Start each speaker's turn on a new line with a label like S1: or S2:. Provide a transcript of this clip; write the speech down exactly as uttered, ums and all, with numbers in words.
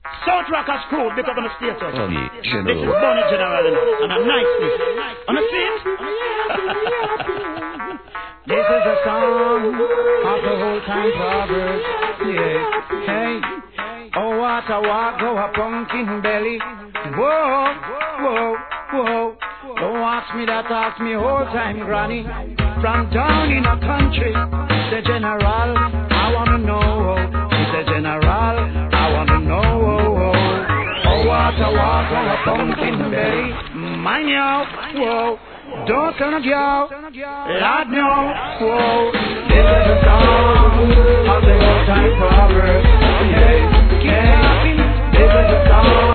S1: South Rockers crew, big up on the status.
S2: Bunny
S1: This is
S2: General.
S1: Bunny General and a nicely. On the feet. This is a song of the whole time progress. Yeah. Hey. Oh, what a walk, go a pumpkin belly. Whoa, whoa, whoa. Don't ask me that, ask me whole time, granny. From down in a country, the general, I wanna know. The general, I wanna know. Oh, what a walk, go a pumpkin belly. Mind you, whoa. Don't turn a girl, lad no, whoa. This is a song of the old time proverb. Yeah, yeah. This is a song.